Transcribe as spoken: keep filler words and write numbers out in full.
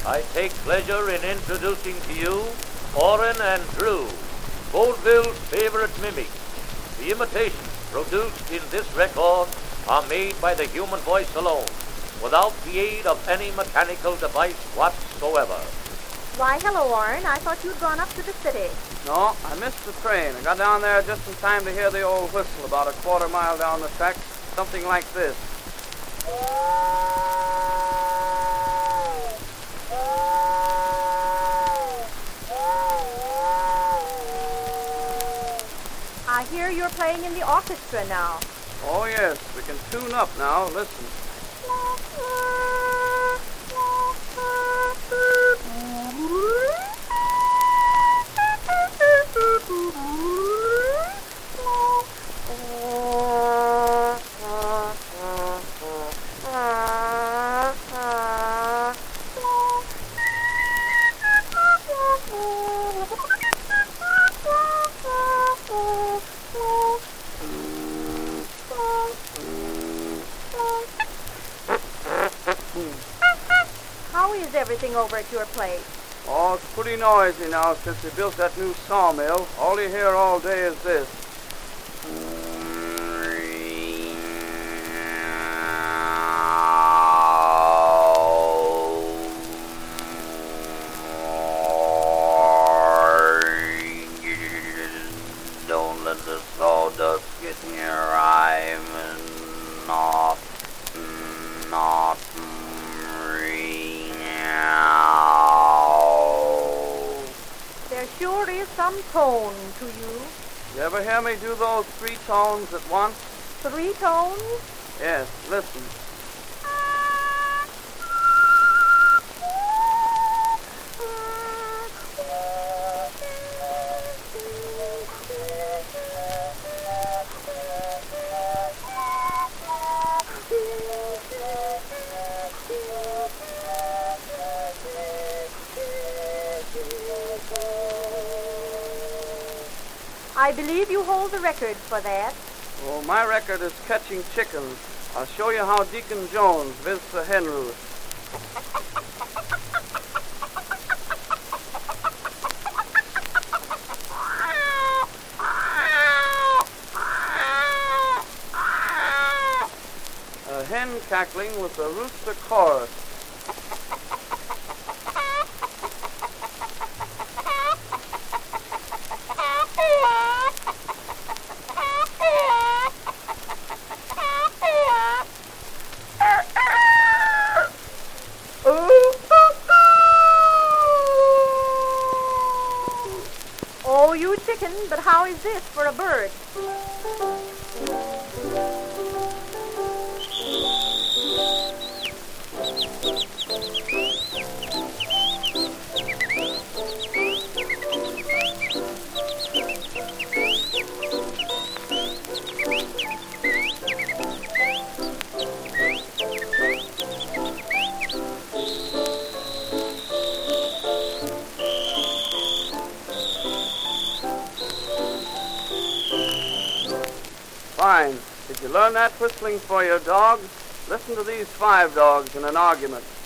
I take pleasure in introducing to you Orrin and Drew, Vaudeville's favorite mimics. The imitations produced in this record are made by the human voice alone, without the aid of any mechanical device whatsoever. Why, hello, Orrin. I thought you'd gone up to the city. No, I missed the train. I got down there just in time to hear the old whistle about a quarter mile down the track. Something like this. I hear you're playing in the orchestra now. Oh, yes. We can tune up now. Listen. How is everything over at your place? Oh, it's pretty noisy now since they built that new sawmill. All you hear all day is this. Don't let the sawdust get in your eye. Not, not. There sure is some tone to you. You ever hear me do those three tones at once? Three tones? Yes, listen. I believe you hold the record for that. Well, my record is catching chickens. I'll show you how Deacon Jones visits a hen roost. A hen cackling with a rooster chorus. Oh, you chicken, but how is this for a bird? Fine. Did you learn that whistling for your dog? Listen to these five dogs in an argument.